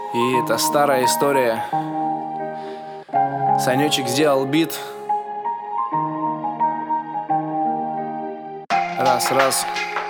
И это старая история. Санечек сделал бит. Раз.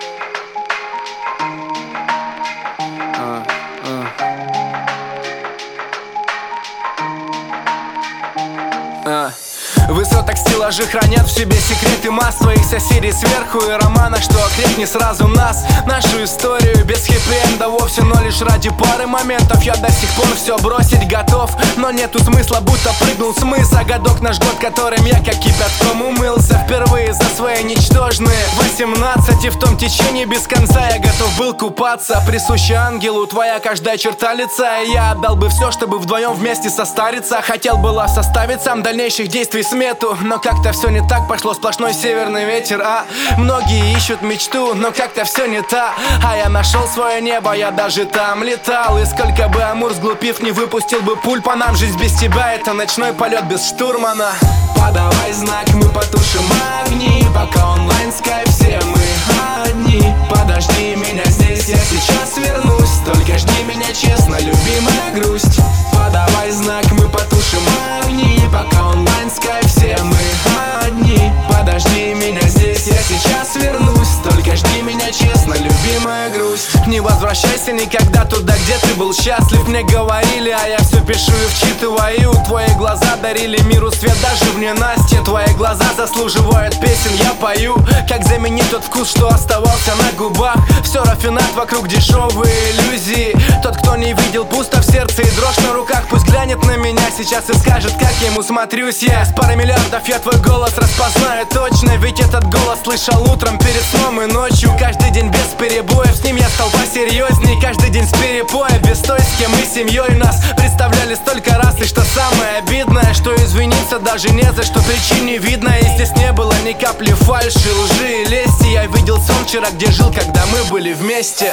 Высоток стеллажи хранят в себе секреты масс твоих соседей сверху и романа, что окрепни сразу нас. Нашу историю без хэппи-энда вовсе, но лишь ради пары моментов. Я до сих пор все бросить готов, но нету смысла, будто прыгнул с мыса. Годок наш год, которым я как кипятком умылся впервые за свои ничтожные 18. И в том течении без конца я готов был купаться. Присуща ангелу твоя каждая черта лица, и я отдал бы все, чтобы вдвоем вместе состариться. Хотел было составить сам дальнейших действий смету, но как-то все не так, пошло сплошной северный ветер. Многие ищут мечту, но как-то все не так. А я нашел свое небо, я даже там летал. И сколько бы Амур сглупив не выпустил бы пуль по нам, жизнь без тебя — это ночной полет без штурмана. Подавай знак, мы потушим огни, пока онлайн скайп, все мы одни. Подожди меня здесь, я сейчас вернусь, только жди меня честно, любимая грусть. Подавай знак, мы потушим огни, пока онлайн скайп, все мы одни. Подожди меня здесь, я сейчас вернусь, только жди меня честно, любимая грусть. Не возвращайся никогда туда, где ты был счастлив. Мне говорили, а я все пишу и вчитываю. Твои глаза дарили миру свет даже в ненастье. Твои глаза заслуживают песен, я пою. Как заменить тот вкус, что оставался на губах? Все рафинат вокруг, дешевые иллюзии. Тот, кто не видел, пусто в сердце и дрожь на руках, пусть глянет на меня сейчас и скажет, как я ему смотрюсь. Я с пары миллиардов, я твой голос распознаю точно, ведь этот голос слышал утром, перед сном и ночью. Каждый день без перебоев, с ним я стал посерьезней. Каждый день с перепоя, без той, с кем мы семьей нас представляли столько раз. И что самое обидное, что извиниться даже не за что, причин не видно. И здесь не было ни капли фальши, лжи и лести. Я видел сон вчера, где жил, когда мы были вместе.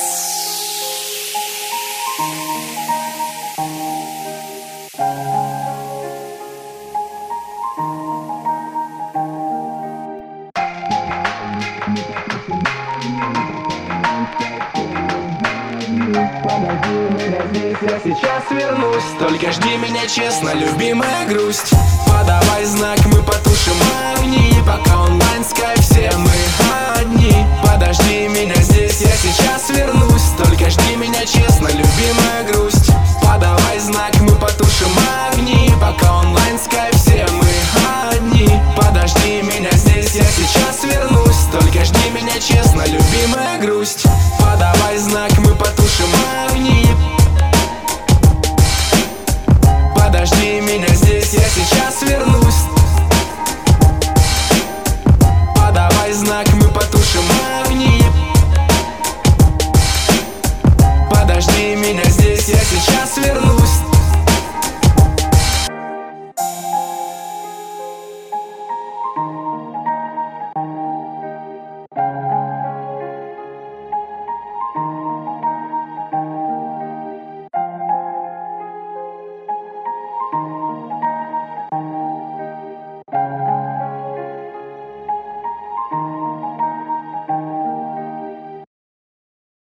Подожди меня здесь, я сейчас вернусь, только жди меня честно, любимая грусть. Подавай знак, мы потушим огни, пока онлайн скайп, все мы одни. Подожди меня здесь, я сейчас вернусь, только жди меня честно, любимая грусть. Подавай знак, мы потушим огни, пока онлайн скайп, все мы одни. Подожди меня здесь, я сейчас вернусь, только жди меня честно, любимая грусть. Подавай знак, мы